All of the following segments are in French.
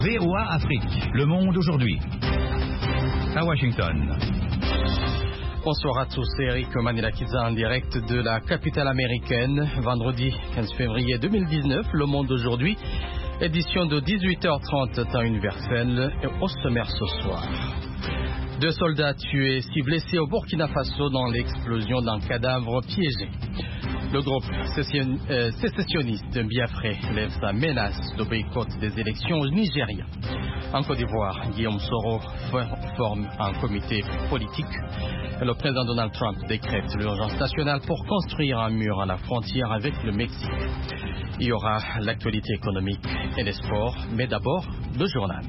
VOA Afrique, le monde aujourd'hui. À Washington. Bonsoir à tous, c'est Eric Manilakiza en direct de la capitale américaine. Vendredi 15 février 2019, le monde aujourd'hui, édition de 18h30 temps universel et au sommaire ce soir. 2 soldats tués, 6 blessés au Burkina Faso dans l'explosion d'un cadavre piégé. Le groupe sécessionniste Biafré lève sa menace de boycott des élections au Nigeria. En Côte d'Ivoire, Guillaume Soro forme un comité politique. Et le président Donald Trump décrète l'urgence nationale pour construire un mur à la frontière avec le Mexique. Il y aura l'actualité économique et les sports, mais d'abord le journal.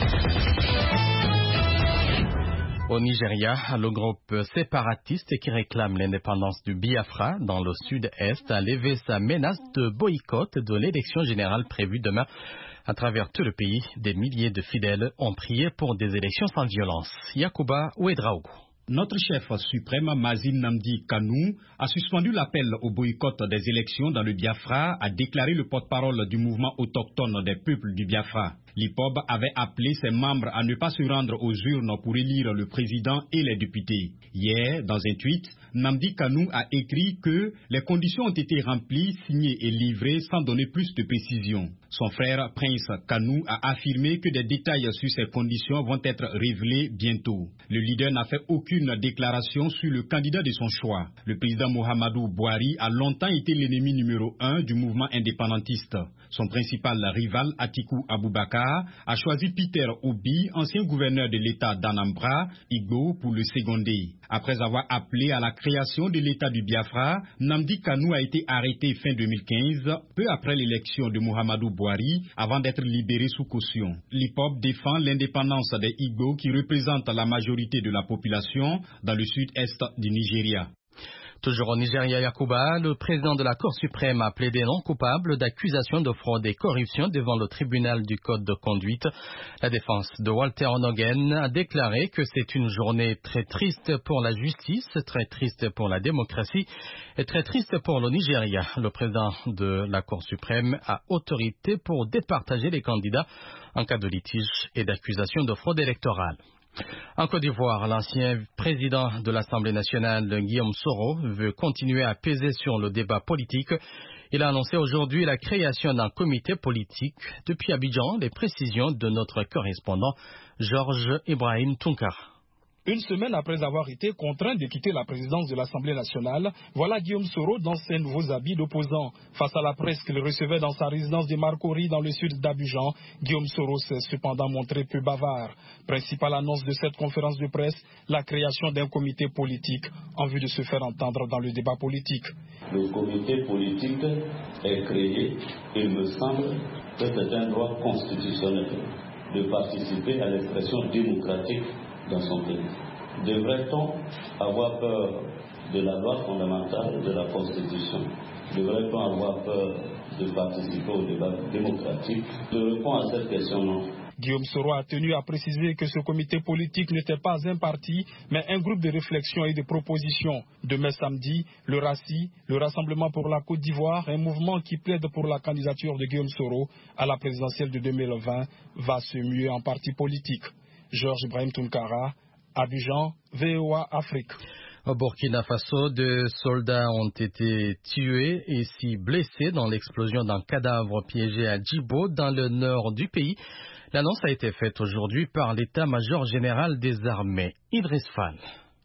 Au Nigeria, le groupe séparatiste qui réclame l'indépendance du Biafra dans le sud-est a levé sa menace de boycott de l'élection générale prévue demain. À travers tout le pays, des milliers de fidèles ont prié pour des élections sans violence. Yacouba Ouedraogo. Notre chef suprême, Mazin Nnamdi Kanu, a suspendu l'appel au boycott des élections dans le Biafra, a déclaré le porte-parole du mouvement autochtone des peuples du Biafra. L'IPOB avait appelé ses membres à ne pas se rendre aux urnes pour élire le président et les députés. Hier, dans un tweet, Nnamdi Kanu a écrit que les conditions ont été remplies, signées et livrées sans donner plus de précision. Son frère Prince Kanu a affirmé que des détails sur ces conditions vont être révélés bientôt. Le leader n'a fait aucune déclaration sur le candidat de son choix. Le président Muhammadu Buhari a longtemps été l'ennemi numéro 1 du mouvement indépendantiste. Son principal rival, Atiku Abubakar, a choisi Peter Obi, ancien gouverneur de l'État d'Anambra, Igbo, pour le seconder. Après avoir appelé à la création de l'État du Biafra, Nnamdi Kanu a été arrêté fin 2015, peu après l'élection de Muhammadu Buhari, avant d'être libéré sous caution. L'IPOB défend l'indépendance des Igbo qui représentent la majorité de la population dans le sud-est du Nigeria. Toujours au Nigeria, Yacouba, le président de la Cour suprême a plaidé non coupable d'accusations de fraude et corruption devant le tribunal du Code de conduite. La défense de Walter Onogen a déclaré que c'est une journée très triste pour la justice, très triste pour la démocratie et très triste pour le Nigeria. Le président de la Cour suprême a autorité pour départager les candidats en cas de litige et d'accusation de fraude électorale. En Côte d'Ivoire, l'ancien président de l'Assemblée nationale, Guillaume Soro, veut continuer à peser sur le débat politique. Il a annoncé aujourd'hui la création d'un comité politique. Depuis Abidjan, les précisions de notre correspondant Georges Ibrahim Tunkara. Une semaine après avoir été contraint de quitter la présidence de l'Assemblée nationale, voilà Guillaume Soro dans ses nouveaux habits d'opposant. Face à la presse qu'il recevait dans sa résidence de Marcory dans le sud d'Abidjan, Guillaume Soro s'est cependant montré peu bavard. Principale annonce de cette conférence de presse, la création d'un comité politique en vue de se faire entendre dans le débat politique. Le comité politique est créé, il me semble que c'est un droit constitutionnel de participer à l'expression démocratique dans son pays. Devrait-on avoir peur de la loi fondamentale, de la Constitution? Devrait-on avoir peur de participer au débat démocratique? Je réponds à cette question non. Guillaume Soro a tenu à préciser que ce comité politique n'était pas un parti, mais un groupe de réflexion et de propositions. Demain samedi, le RACI, le Rassemblement pour la Côte d'Ivoire, un mouvement qui plaide pour la candidature de Guillaume Soro à la présidentielle de 2020, va se muer en parti politique. Georges Ibrahim Tunkara, Abidjan, VOA Afrique. Au Burkina Faso, 2 soldats ont été tués et 6 blessés dans l'explosion d'un cadavre piégé à Djibo, dans le nord du pays. L'annonce a été faite aujourd'hui par l'état-major général des armées, Idriss Fall.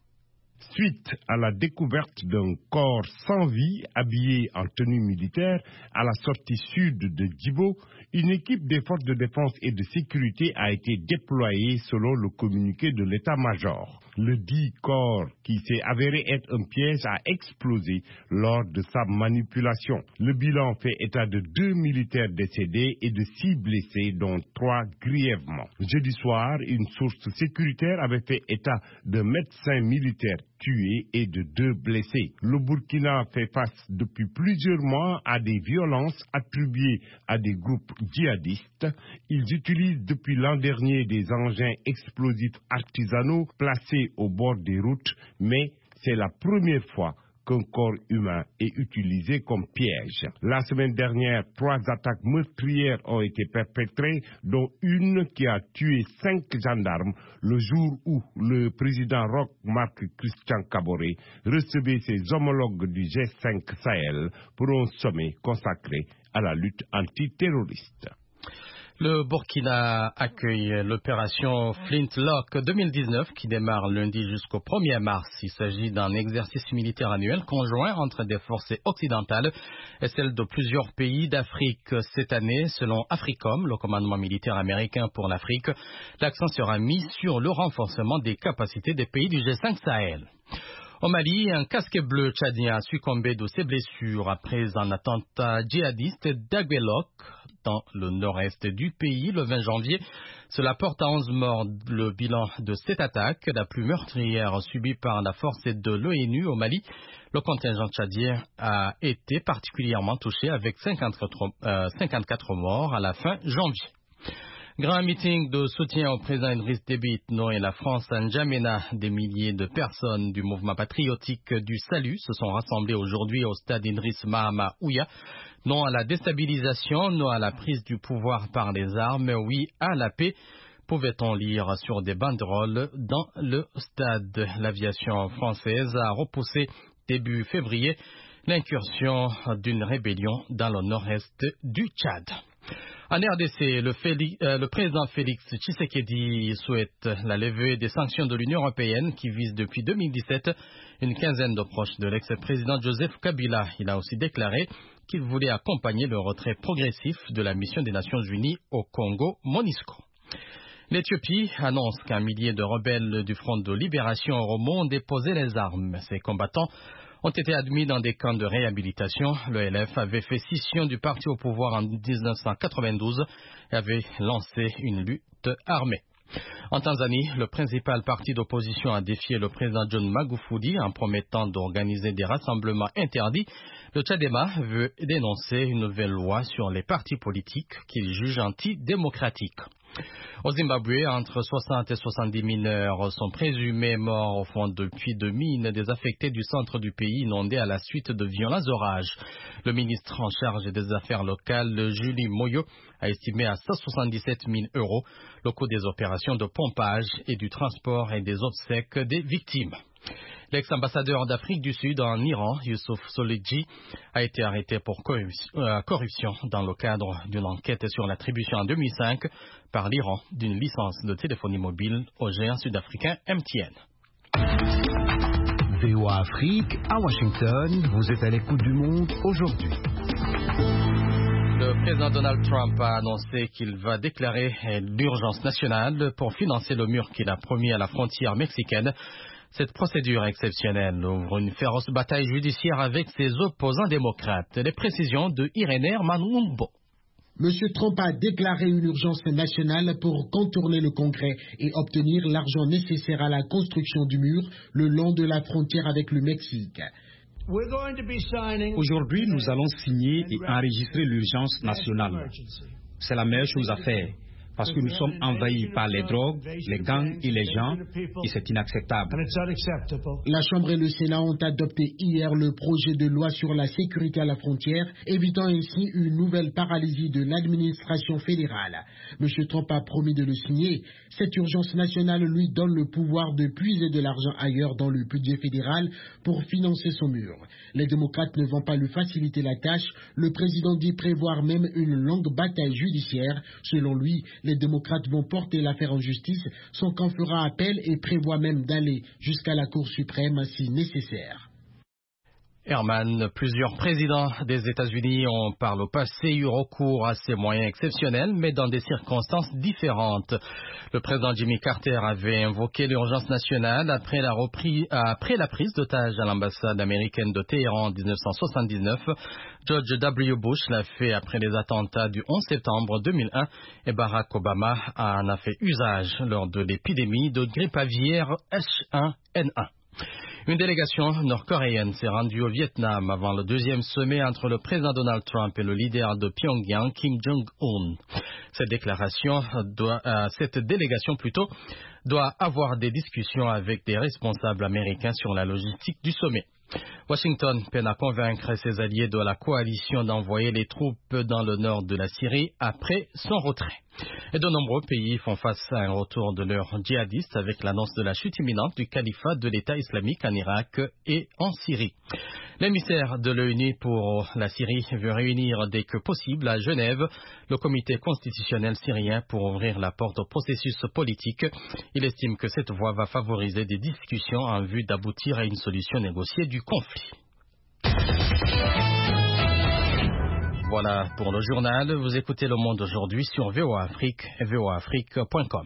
Suite à la découverte d'un corps sans vie habillé en tenue militaire à la sortie sud de Djibo, une équipe des forces de défense et de sécurité a été déployée selon le communiqué de l'état-major. Le dit corps, qui s'est avéré être un piège, a explosé lors de sa manipulation. Le bilan fait état de 2 militaires décédés et de 6 blessés, dont 3 grièvement. Jeudi soir, une source sécuritaire avait fait état d'un médecin militaire tué et de 2 blessés. Le Burkina fait face depuis plusieurs mois à des violences attribuées à des groupes djihadistes. Ils utilisent depuis l'an dernier des engins explosifs artisanaux placés au bord des routes, mais c'est la première fois qu'un corps humain est utilisé comme piège. La semaine dernière, 3 attaques meurtrières ont été perpétrées, dont une qui a tué 5 gendarmes le jour où le président Roch Marc Christian Kaboré recevait ses homologues du G5 Sahel pour un sommet consacré à la lutte antiterroriste. Le Burkina accueille l'opération Flintlock 2019 qui démarre lundi jusqu'au 1er mars. Il s'agit d'un exercice militaire annuel conjoint entre des forces occidentales et celles de plusieurs pays d'Afrique. Cette année, selon AFRICOM, le commandement militaire américain pour l'Afrique, l'accent sera mis sur le renforcement des capacités des pays du G5 Sahel. Au Mali, un casque bleu tchadien a succombé de ses blessures après un attentat djihadiste d'Aguelok dans le nord-est du pays le 20 janvier. Cela porte à 11 morts le bilan de cette attaque, la plus meurtrière subie par la force de l'ONU au Mali. Le contingent tchadien a été particulièrement touché avec 54 morts à la fin janvier. Grand meeting de soutien au président Idriss Déby Itno et la France à N'Djamena. Des milliers de personnes du mouvement patriotique du Salut se sont rassemblées aujourd'hui au stade Idriss Mahama Ouya. Non à la déstabilisation, non à la prise du pouvoir par les armes, oui à la paix. Pouvait-on lire sur des banderoles dans le stade. L'aviation française a repoussé début février l'incursion d'une rébellion dans le nord-est du Tchad. En RDC, le président Félix Tshisekedi souhaite la levée des sanctions de l'Union européenne qui visent depuis 2017 une quinzaine de proches de l'ex-président Joseph Kabila. Il a aussi déclaré qu'il voulait accompagner le retrait progressif de la mission des Nations Unies au Congo, MONUSCO. L'Éthiopie annonce qu'un millier de rebelles du Front de Libération Oromo ont déposé les armes. Ces combattants ont été admis dans des camps de réhabilitation. Le LF avait fait scission du parti au pouvoir en 1992 et avait lancé une lutte armée. En Tanzanie, le principal parti d'opposition a défié le président John Magufuli en promettant d'organiser des rassemblements interdits. Le Tchadema veut dénoncer une nouvelle loi sur les partis politiques qu'il juge antidémocratique. Au Zimbabwe, entre 60 et 70 mineurs sont présumés morts au fond de puits de mines désaffectés du centre du pays inondé à la suite de violents orages. Le ministre en charge des affaires locales, Julie Moyo, a estimé à 177 000 € le coût des opérations de pompage et du transport et des obsèques des victimes. L'ex-ambassadeur d'Afrique du Sud en Iran, Youssouf Solidji, a été arrêté pour corruption dans le cadre d'une enquête sur l'attribution en 2005 par l'Iran d'une licence de téléphonie mobile au géant sud-africain MTN. VOA Afrique, à Washington, vous êtes à l'écoute du monde aujourd'hui. Le président Donald Trump a annoncé qu'il va déclarer l'urgence nationale pour financer le mur qu'il a promis à la frontière mexicaine. Cette procédure exceptionnelle ouvre une féroce bataille judiciaire avec ses opposants démocrates. Les précisions de Irénée Manumbo. M. Trump a déclaré une urgence nationale pour contourner le Congrès et obtenir l'argent nécessaire à la construction du mur le long de la frontière avec le Mexique. Aujourd'hui, nous allons signer et enregistrer l'urgence nationale. C'est la meilleure chose à faire. Parce que nous sommes envahis par les drogues, les gangs et les gens, et c'est inacceptable. La Chambre et le Sénat ont adopté hier le projet de loi sur la sécurité à la frontière, évitant ainsi une nouvelle paralysie de l'administration fédérale. M. Trump a promis de le signer. Cette urgence nationale lui donne le pouvoir de puiser de l'argent ailleurs dans le budget fédéral pour financer son mur. Les démocrates ne vont pas lui faciliter la tâche. Le président dit prévoir même une longue bataille judiciaire. Selon lui, les démocrates vont porter l'affaire en justice. Son camp fera appel et prévoit même d'aller jusqu'à la Cour suprême si nécessaire. Herman, plusieurs présidents des États-Unis ont par le passé eu recours à ces moyens exceptionnels, mais dans des circonstances différentes. Le président Jimmy Carter avait invoqué l'urgence nationale après la prise d'otage à l'ambassade américaine de Téhéran en 1979. George W. Bush l'a fait après les attentats du 11 septembre 2001 et Barack Obama en a fait usage lors de l'épidémie de grippe aviaire H1N1. Une délégation nord-coréenne s'est rendue au Vietnam avant le deuxième sommet entre le président Donald Trump et le leader de Pyongyang, Kim Jong-un. Cette délégation doit avoir des discussions avec des responsables américains sur la logistique du sommet. Washington peine à convaincre ses alliés de la coalition d'envoyer les troupes dans le nord de la Syrie après son retrait. Et de nombreux pays font face à un retour de leurs djihadistes avec l'annonce de la chute imminente du califat de l'État islamique en Irak et en Syrie. L'émissaire de l'ONU pour la Syrie veut réunir dès que possible à Genève le comité constitutionnel syrien pour ouvrir la porte au processus politique. Il estime que cette voie va favoriser des discussions en vue d'aboutir à une solution négociée du conflit. Voilà pour le journal. Vous écoutez Le Monde aujourd'hui sur VOA Afrique et voaafrique.com.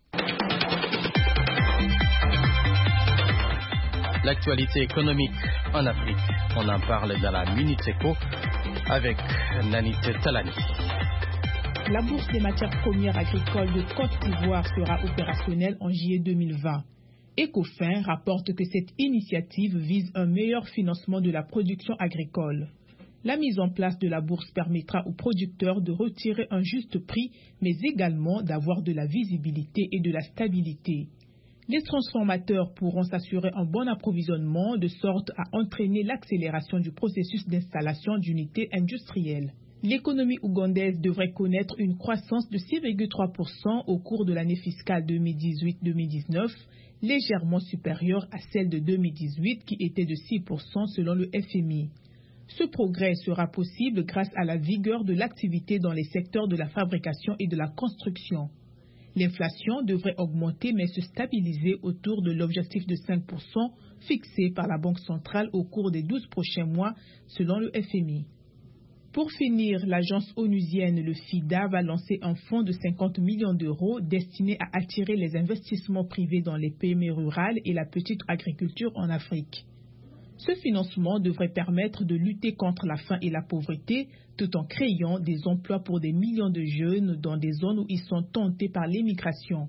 L'actualité économique en Afrique. On en parle dans la Minute Éco avec Nanit Talani. La bourse des matières premières agricoles de Côte d'Ivoire sera opérationnelle en juillet 2020. Ecofin rapporte que cette initiative vise un meilleur financement de la production agricole. La mise en place de la bourse permettra aux producteurs de retirer un juste prix, mais également d'avoir de la visibilité et de la stabilité. Les transformateurs pourront s'assurer un bon approvisionnement de sorte à entraîner l'accélération du processus d'installation d'unités industrielles. L'économie ougandaise devrait connaître une croissance de 6,3% au cours de l'année fiscale 2018-2019, légèrement supérieure à celle de 2018 qui était de 6% selon le FMI. Ce progrès sera possible grâce à la vigueur de l'activité dans les secteurs de la fabrication et de la construction. L'inflation devrait augmenter mais se stabiliser autour de l'objectif de 5% fixé par la Banque centrale au cours des 12 prochains mois selon le FMI. Pour finir, l'agence onusienne, le FIDA, va lancer un fonds de 50 millions d'euros destiné à attirer les investissements privés dans les PME rurales et la petite agriculture en Afrique. Ce financement devrait permettre de lutter contre la faim et la pauvreté tout en créant des emplois pour des millions de jeunes dans des zones où ils sont tentés par l'émigration.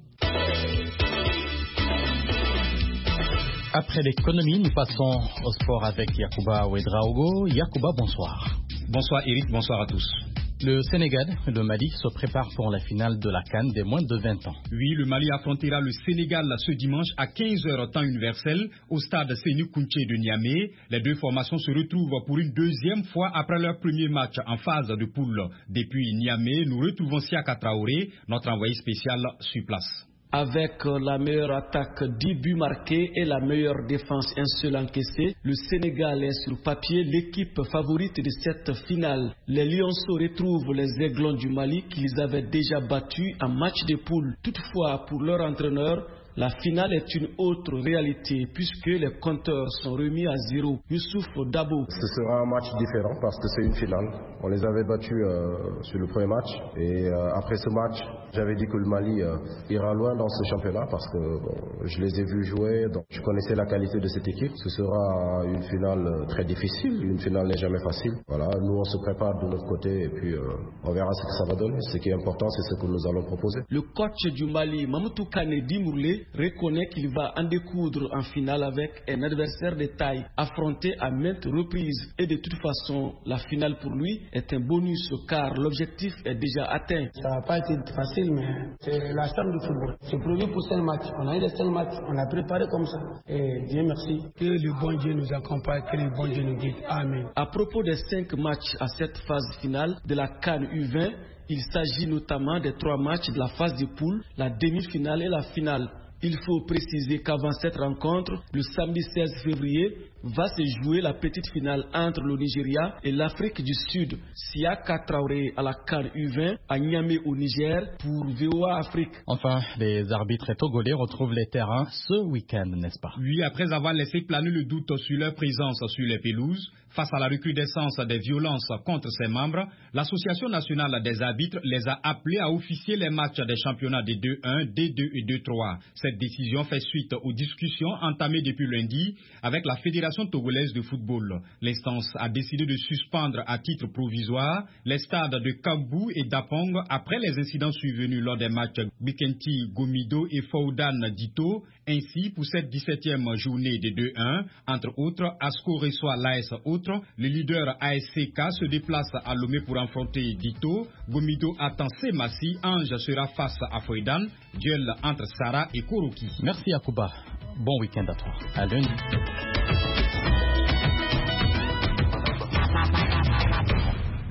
Après l'économie, nous passons au sport avec Yacouba Ouedraogo. Yacouba, bonsoir. Bonsoir Eric, bonsoir à tous. Le Sénégal et le Mali se préparent pour la finale de la CAN des moins de 20 ans. Oui, le Mali affrontera le Sénégal ce dimanche à 15h temps universel au stade Sénou Kounché de Niamey. Les deux formations se retrouvent pour une deuxième fois après leur premier match en phase de poule. Depuis Niamey, nous retrouvons Siaka Traoré, notre envoyé spécial sur place. Avec la meilleure attaque, 10 buts marqués et la meilleure défense, un seul encaissé, le Sénégal est sur papier l'équipe favorite de cette finale. Les Lionceaux retrouvent les Aiglons du Mali qu'ils avaient déjà battus en match de poule. Toutefois, pour leur entraîneur, la finale est une autre réalité puisque les compteurs sont remis à zéro. Youssouf Dabo. Ce sera un match différent parce que c'est une finale. On les avait battus sur le premier match et après ce match, j'avais dit que le Mali ira loin dans ce championnat parce que je les ai vus jouer, donc je connaissais la qualité de cette équipe. Ce sera une finale très difficile, une finale n'est jamais facile. Voilà, nous on se prépare de notre côté et puis on verra ce que ça va donner. Ce qui est important, c'est ce que nous allons proposer. Le coach du Mali, Mamadou Kane Dimourlé, reconnaît qu'il va en découdre en finale avec un adversaire de taille affronté à maintes reprises. Et de toute façon, la finale pour lui est un bonus car l'objectif est déjà atteint. Ça n'a pas été facile, mais c'est la charme du football. C'est prévu pour 5 matchs. On a eu les 5 matchs, on a préparé comme ça. Et Dieu merci. Que le bon Dieu nous accompagne, que le bon Dieu nous guide. Amen. À propos des 5 matchs à cette phase finale de la CAN U20, il s'agit notamment des 3 matchs de la phase de poule, la demi-finale et la finale. Il faut préciser qu'avant cette rencontre, le samedi 16 février, va se jouer la petite finale entre le Nigeria et l'Afrique du Sud. Siaka Traoré à la CAN U20 à Niamey au Niger pour VOA Afrique. Enfin, les arbitres togolais retrouvent les terrains ce week-end, n'est-ce pas? Oui, après avoir laissé planer le doute sur leur présence sur les pelouses, face à la recrudescence des violences contre ses membres, l'Association nationale des arbitres les a appelés à officier les matchs des championnats de 2-1, D2 et 2-3. Cette décision fait suite aux discussions entamées depuis lundi avec la Fédération togolaise de football. L'instance a décidé de suspendre à titre provisoire les stades de Kambou et d'Apong après les incidents survenus lors des matchs Bikenti, Gomido et Foudan Dito. Ainsi, pour cette 17e journée de 2-1, entre autres, Asko reçoit l'AS Autre, le leader ASCK se déplace à Lomé pour affronter Dito, Gomido attend Semassi, Ange sera face à Foudan, duel entre Sarah et Koroki. Merci Yacouba, bon week-end à toi, à lundi.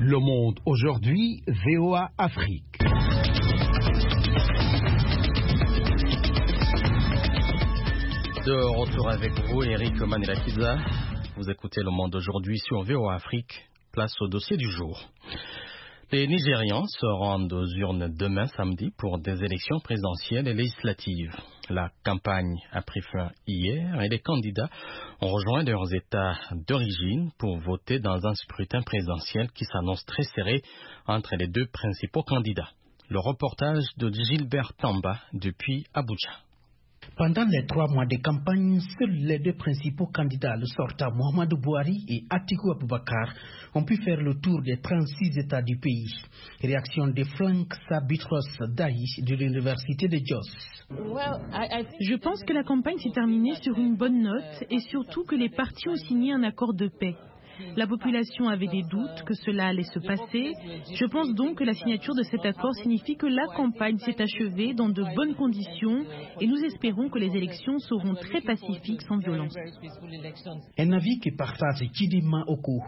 Le Monde aujourd'hui, VOA Afrique. De retour avec vous, Eric Manilakiza. Vous écoutez Le Monde aujourd'hui sur VOA Afrique. Place au dossier du jour. Les Nigérians se rendent aux urnes demain samedi pour des élections présidentielles et législatives. La campagne a pris fin hier et les candidats ont rejoint leurs États d'origine pour voter dans un scrutin présidentiel qui s'annonce très serré entre les deux principaux candidats. Le reportage de Gilbert Tamba depuis Abuja. Pendant les 3 mois de campagne, seuls les deux principaux candidats, le sortant Mohamedou Bouhari et Atikou Abubakar, ont pu faire le tour des 36 États du pays. Réaction de Frank Sabitros Dahi de l'Université de Jos. Je pense que la campagne s'est terminée sur une bonne note et surtout que les partis ont signé un accord de paix. La population avait des doutes que cela allait se passer. Je pense donc que la signature de cet accord signifie que la campagne s'est achevée dans de bonnes conditions et nous espérons que les élections seront très pacifiques sans violence. Un avis que partage Chidima Oku.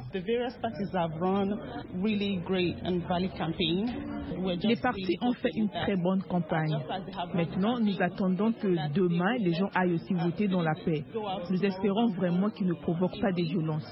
Les partis ont fait une très bonne campagne. Maintenant, nous attendons que demain, les gens aillent aussi voter dans la paix. Nous espérons vraiment qu'ils ne provoquent pas des violences.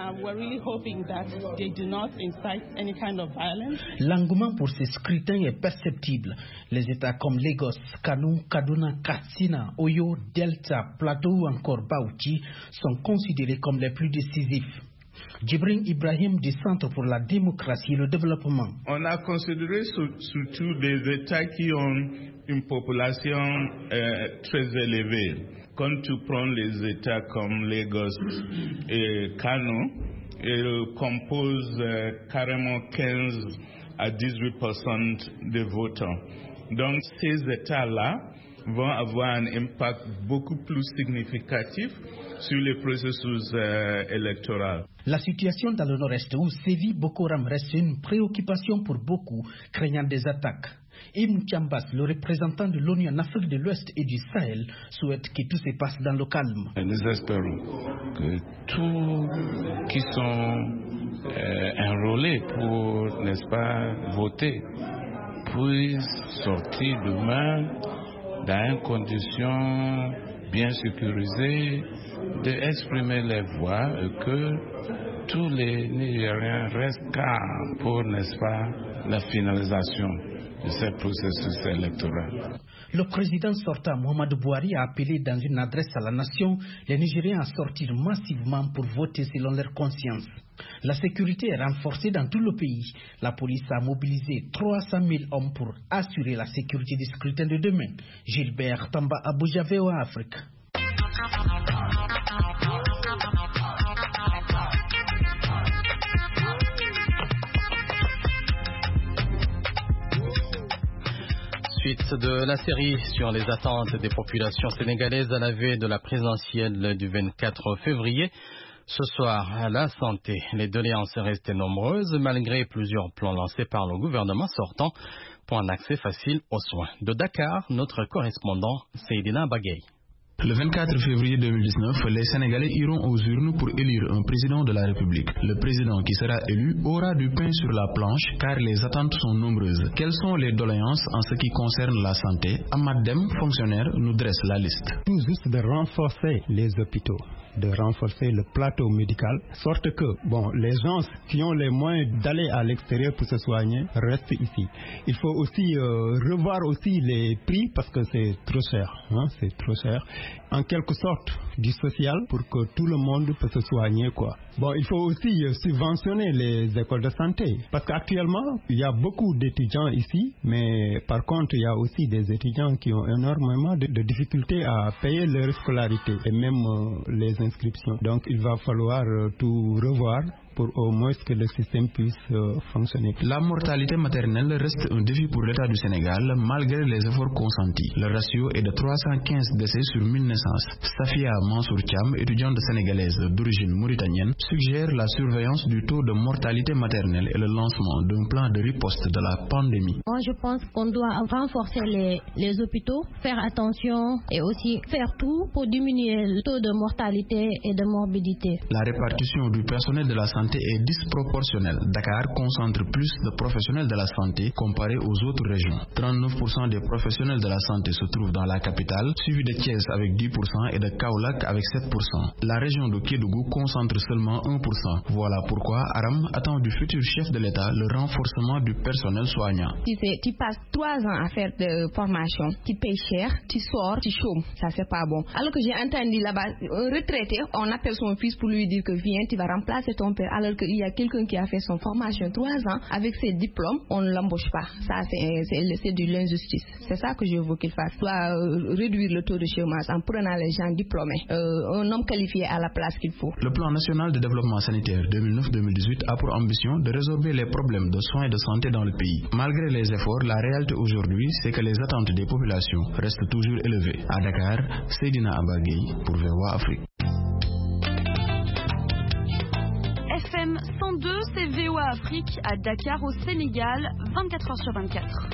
L'engouement pour ces scrutins est perceptible. Les États comme Lagos, Kano, Kaduna, Katsina, Oyo, Delta, Plateau ou encore Bauchi sont considérés comme les plus décisifs. Djibril Ibrahim du Centre pour la démocratie et le développement. On a considéré surtout des États qui ont une population très élevée. Quand tu prends les États comme Lagos et Kano, ils composent carrément 15 à 18% des votants. Donc ces États-là vont avoir un impact beaucoup plus significatif sur les processus électoraux. La situation dans le nord-est où sévit Boko Haram reste une préoccupation pour beaucoup, craignant des attaques. Ibn Chambas, le représentant de l'ONU en Afrique de l'Ouest et du Sahel, souhaite que tout se passe dans le calme. Nous espérons que tous qui sont enrôlés pour, n'est-ce pas, voter, puissent sortir demain dans une condition bien sécurisée, d'exprimer les voix et que tous les Nigériens restent calmes pour, n'est-ce pas, la finalisation de ce processus électoral. Le président sortant Mohamedou Bouhari a appelé dans une adresse à la nation les Nigériens à sortir massivement pour voter selon leur conscience. La sécurité est renforcée dans tout le pays. La police a mobilisé 300 000 hommes pour assurer la sécurité du scrutin de demain. Gilbert Tamba, Abuja, VOA Afrique. Suite de la série sur les attentes des populations sénégalaises à la veille de la présidentielle du 24 février. Ce soir, à la santé, les doléances restaient nombreuses malgré plusieurs plans lancés par le gouvernement sortant pour un accès facile aux soins. De Dakar, notre correspondant Seydina Bagay. Le 24 février 2019, les Sénégalais iront aux urnes pour élire un président de la République. Le président qui sera élu aura du pain sur la planche car les attentes sont nombreuses. Quelles sont les doléances en ce qui concerne la santé? Ahmad Dem, fonctionnaire, nous dresse la liste. Tout juste de renforcer les hôpitaux, de renforcer le plateau médical, sorte que les gens qui ont les moyens d'aller à l'extérieur pour se soigner restent ici. Il faut aussi revoir aussi les prix parce que c'est trop cher. C'est trop cher. En quelque sorte du social pour que tout le monde puisse se soigner, quoi. Il faut aussi subventionner les écoles de santé parce qu'actuellement il y a beaucoup d'étudiants ici, mais par contre il y a aussi des étudiants qui ont énormément de difficultés à payer leur scolarité et même les inscriptions. Donc il va falloir tout revoir pour au moins que le système puisse fonctionner. La mortalité maternelle reste un défi pour l'État du Sénégal malgré les efforts consentis. Le ratio est de 315 décès sur 1000 naissances. Safia Mansour Thiam, étudiante sénégalaise d'origine mauritanienne, suggère la surveillance du taux de mortalité maternelle et le lancement d'un plan de riposte de la pandémie. Moi, je pense qu'on doit renforcer les hôpitaux, faire attention et aussi faire tout pour diminuer le taux de mortalité et de morbidité. La répartition du personnel de la santé santé est disproportionnelle. Dakar concentre plus de professionnels de la santé comparé aux autres régions. 39% des professionnels de la santé se trouvent dans la capitale, suivi de Thiès avec 10% et de Kaolack avec 7%. La région de Kédougou concentre seulement 1%. Voilà pourquoi Aram attend du futur chef de l'État le renforcement du personnel soignant. Tu passes 3 ans à faire de formation, tu payes cher, tu sors, tu chômes. Ça c'est pas bon. Alors que j'ai entendu là-bas, un retraité, on appelle son fils pour lui dire que viens, tu vas remplacer ton père. Alors qu'il y a quelqu'un qui a fait son formation 3 ans, avec ses diplômes, on ne l'embauche pas. Ça c'est de l'injustice. C'est ça que je veux qu'il fasse. Soit réduire le taux de chômage en prenant les gens diplômés. Un homme qualifié à la place qu'il faut. Le plan national de développement sanitaire 2009-2018 a pour ambition de résorber les problèmes de soins et de santé dans le pays. Malgré les efforts, la réalité aujourd'hui, c'est que les attentes des populations restent toujours élevées. À Dakar, Seydina Abagui pour VOA Afrique. FM 102, c'est VOA Afrique à Dakar au Sénégal, 24h/24.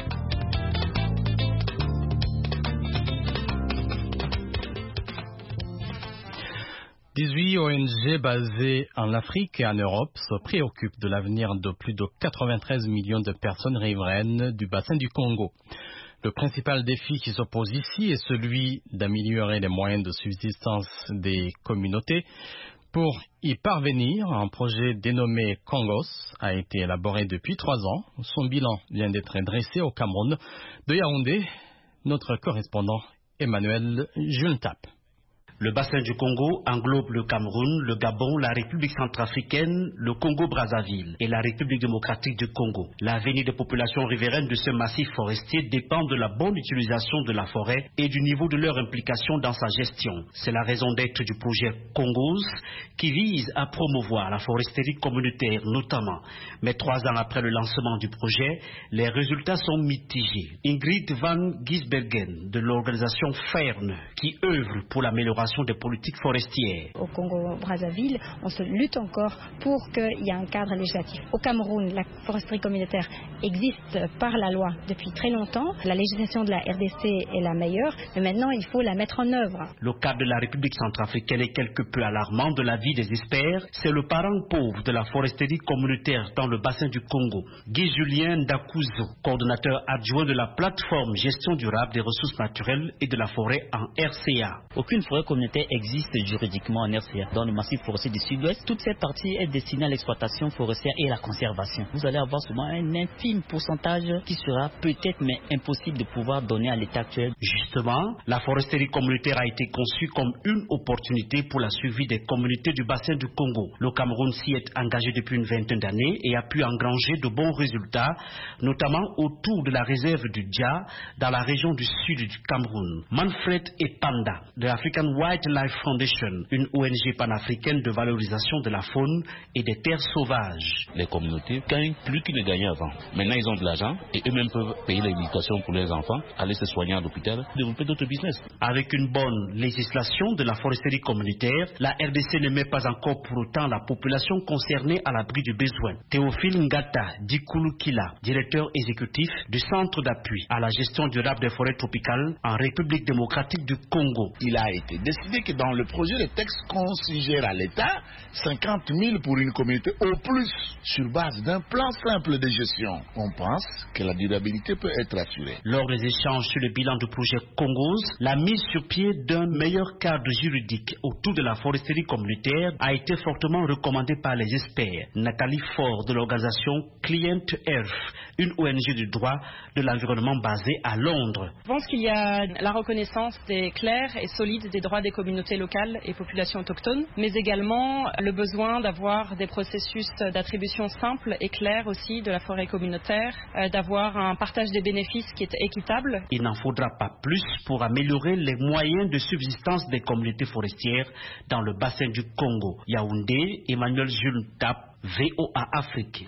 « 18 ONG basées en Afrique et en Europe se préoccupent de l'avenir de plus de 93 millions de personnes riveraines du bassin du Congo. Le principal défi qui s'oppose ici est celui d'améliorer les moyens de subsistance des communautés. Pour y parvenir, un projet dénommé Congos a été élaboré depuis 3 ans. Son bilan vient d'être dressé au Cameroun. De Yaoundé, notre correspondant Emmanuel Juntap. Le bassin du Congo englobe le Cameroun, le Gabon, la République centrafricaine, le Congo-Brazzaville et la République démocratique du Congo. L'avenir des populations riveraines de ce massif forestier dépend de la bonne utilisation de la forêt et du niveau de leur implication dans sa gestion. C'est la raison d'être du projet Congos qui vise à promouvoir la foresterie communautaire notamment. Mais 3 ans après le lancement du projet, les résultats sont mitigés. Ingrid Van Gisbergen de l'organisation FERN qui œuvre pour l'amélioration des politiques forestières. Au Congo-Brazzaville, on se lutte encore pour qu'il y ait un cadre législatif. Au Cameroun, la foresterie communautaire existe par la loi depuis très longtemps. La législation de la RDC est la meilleure, mais maintenant il faut la mettre en œuvre. Le cas de la République centrafricaine est quelque peu alarmant de l'avis des experts. C'est le parent pauvre de la foresterie communautaire dans le bassin du Congo. Guy-Julien Ndakuzo, coordonnateur adjoint de la plateforme gestion durable des ressources naturelles et de la forêt en RCA. Aucune forêt communautaire existe juridiquement en RCA. Dans le massif forestier du sud-ouest, toute cette partie est destinée à l'exploitation forestière et à la conservation. Vous allez avoir souvent un infime pourcentage qui sera peut-être mais impossible de pouvoir donner à l'état actuel. Justement, la foresterie communautaire a été conçue comme une opportunité pour la survie des communautés du bassin du Congo. Le Cameroun s'y est engagé depuis une vingtaine d'années et a pu engranger de bons résultats, notamment autour de la réserve du Dja dans la région du sud du Cameroun. Manfred Epanda de l'African Wildlife Foundation, une ONG panafricaine de valorisation de la faune et des terres sauvages. Les communautés gagnent plus qu'ils ne gagnaient avant. Maintenant, ils ont de l'argent et eux-mêmes peuvent payer l'éducation pour leurs enfants, aller se soigner à l'hôpital, développer d'autres business. Avec une bonne législation de la foresterie communautaire, la RDC ne met pas encore pour autant la population concernée à l'abri du besoin. Théophile Ngata Dikulukila, directeur exécutif du Centre d'appui à la gestion durable des forêts tropicales en République démocratique du Congo. Il a été décidé que dans le projet de texte qu'on suggère à l'État, 50 000 pour une communauté au plus, sur base d'un plan simple de gestion. On pense que la durabilité peut être assurée. Lors des échanges sur le bilan du projet Congos, la mise sur pied d'un meilleur cadre juridique autour de la foresterie communautaire a été fortement recommandée par les experts. Nathalie Faure de l'organisation Client Earth, une ONG du droit de l'environnement basée à Londres. Je pense qu'il y a la reconnaissance claire et solide des droits des communautés locales et populations autochtones, mais également le besoin d'avoir des processus d'attribution simples et clairs aussi de la forêt communautaire, d'avoir un partage des bénéfices qui est équitable. Il n'en faudra pas plus pour améliorer les moyens de subsistance des communautés forestières dans le bassin du Congo. Yaoundé, Emmanuel Jules Tap, VOA Afrique.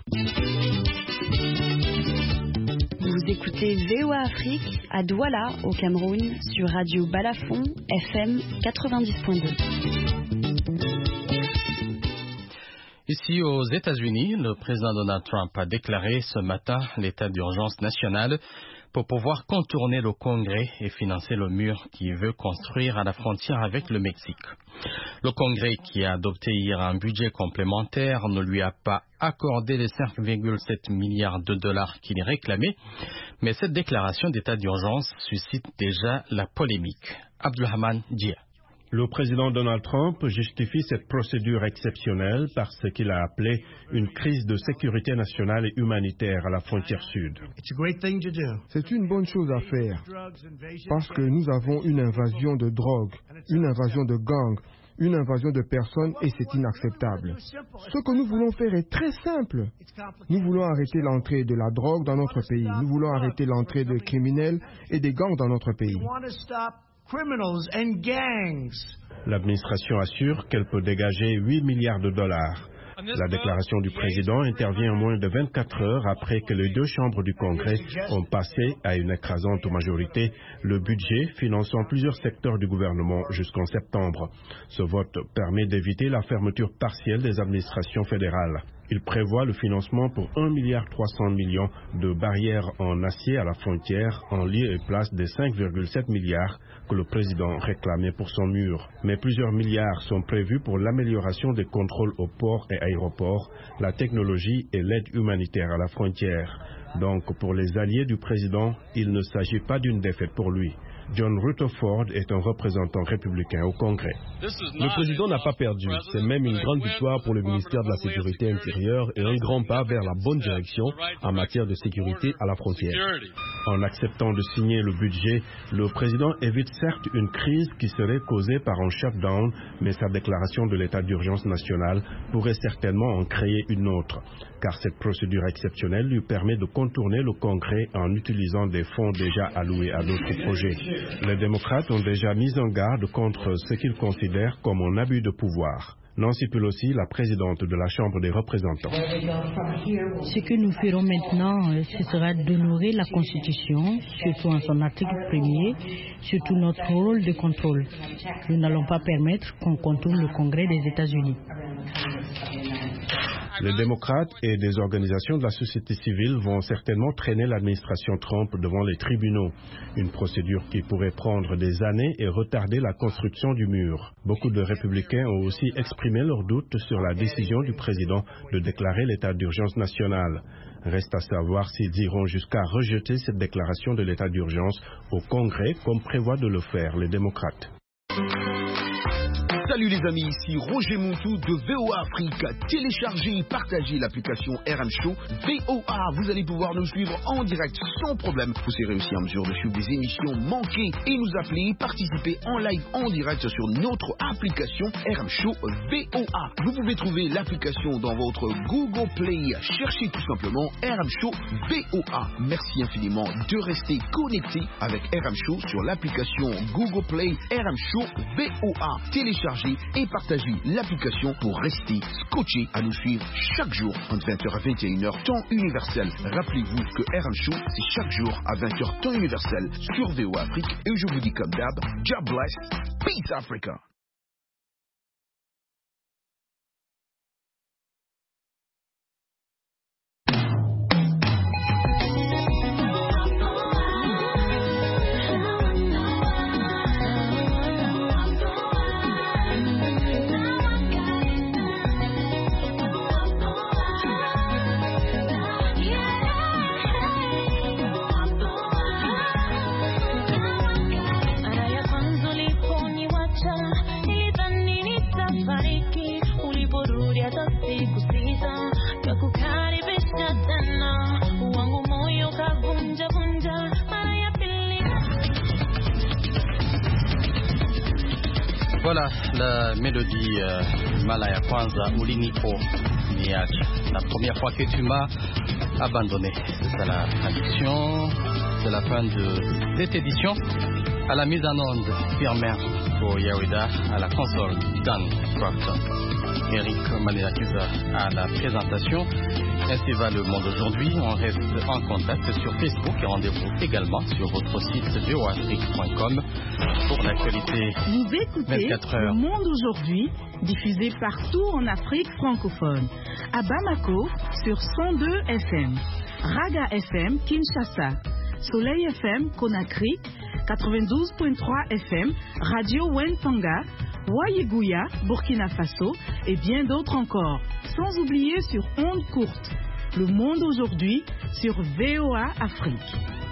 Vous écoutez VOA Afrique à Douala, au Cameroun, sur Radio Balafon, FM 90.2. Ici aux États-Unis, le président Donald Trump a déclaré ce matin l'état d'urgence nationale pour pouvoir contourner le Congrès et financer le mur qu'il veut construire à la frontière avec le Mexique. Le Congrès, qui a adopté hier un budget complémentaire, ne lui a pas accordé les 5,7 milliards de dollars qu'il réclamait, mais cette déclaration d'état d'urgence suscite déjà la polémique. Abdulrahman Dia. Le président Donald Trump justifie cette procédure exceptionnelle par ce qu'il a appelé une crise de sécurité nationale et humanitaire à la frontière sud. C'est une bonne chose à faire parce que nous avons une invasion de drogue, une invasion de gangs, une invasion de personnes et c'est inacceptable. Ce que nous voulons faire est très simple. Nous voulons arrêter l'entrée de la drogue dans notre pays. Nous voulons arrêter l'entrée des criminels et des gangs dans notre pays. L'administration assure qu'elle peut dégager 8 milliards de dollars. La déclaration du président intervient moins de 24 heures après que les deux chambres du Congrès ont passé à une écrasante majorité le budget finançant plusieurs secteurs du gouvernement jusqu'en septembre. Ce vote permet d'éviter la fermeture partielle des administrations fédérales. Il prévoit le financement pour 1,3 milliard de barrières en acier à la frontière en lieu et place des 5,7 milliards que le président réclamait pour son mur. Mais plusieurs milliards sont prévus pour l'amélioration des contrôles aux ports et aéroports, la technologie et l'aide humanitaire à la frontière. Donc pour les alliés du président, il ne s'agit pas d'une défaite pour lui. John Rutherford est un représentant républicain au Congrès. Le président n'a pas perdu. C'est même une grande victoire pour le ministère de la Sécurité intérieure et un grand pas vers la bonne direction en matière de sécurité à la frontière. En acceptant de signer le budget, le président évite certes une crise qui serait causée par un shutdown, mais sa déclaration de l'état d'urgence nationale pourrait certainement en créer une autre, car cette procédure exceptionnelle lui permet de contourner le Congrès en utilisant des fonds déjà alloués à d'autres projets. Les démocrates ont déjà mis en garde contre ce qu'ils considèrent comme un abus de pouvoir. Nancy Pelosi, la présidente de la Chambre des représentants. Ce que nous ferons maintenant, ce sera d'honorer la Constitution, surtout en son article 1er, surtout notre rôle de contrôle. Nous n'allons pas permettre qu'on contourne le Congrès des États-Unis. Les démocrates et des organisations de la société civile vont certainement traîner l'administration Trump devant les tribunaux, une procédure qui pourrait prendre des années et retarder la construction du mur. Beaucoup de républicains ont aussi exprimé leurs doutes sur la décision du président de déclarer l'état d'urgence national. Reste à savoir s'ils iront jusqu'à rejeter cette déclaration de l'état d'urgence au Congrès comme prévoient de le faire les démocrates. Salut les amis, ici Roger Montou de VOA Afrique. Téléchargez et partagez l'application RM Show VOA. Vous allez pouvoir nous suivre en direct sans problème. Vous serez aussi en mesure de suivre des émissions manquées et nous appeler, participer en live en direct sur notre application RM Show VOA. Vous pouvez trouver l'application dans votre Google Play. Cherchez tout simplement RM Show VOA. Merci infiniment de rester connecté avec RM Show sur l'application Google Play RM Show VOA. Téléchargez et partagez l'application pour rester scotché à nous suivre chaque jour entre 20h à 21h temps universel. Rappelez-vous que RM Show c'est chaque jour à 20h temps universel sur VOA Afrique et je vous dis comme d'hab, God bless, peace Africa. Voilà la mélodie Malaya Kwanza Ulinipo Niacha. La première fois que tu m'as abandonné. C'est ça la traduction. C'est la fin de cette édition. À la mise en onde, Pierre Merz pour Yawida, à la console, Dan Proctor. Eric Manilakiza à la présentation. Ainsi va le monde aujourd'hui. On reste en contact sur Facebook et rendez-vous également sur votre site voafrique.com pour l'actualité. Vous écoutez 24 heures. Le monde aujourd'hui, diffusé partout en Afrique francophone. À Bamako sur 102 FM, Raga FM Kinshasa, Soleil FM Conakry, 92.3 FM, Radio Wentanga, Wayeguya, Burkina Faso et bien d'autres encore. Sans oublier sur ondes courtes. Le monde aujourd'hui sur VOA Afrique.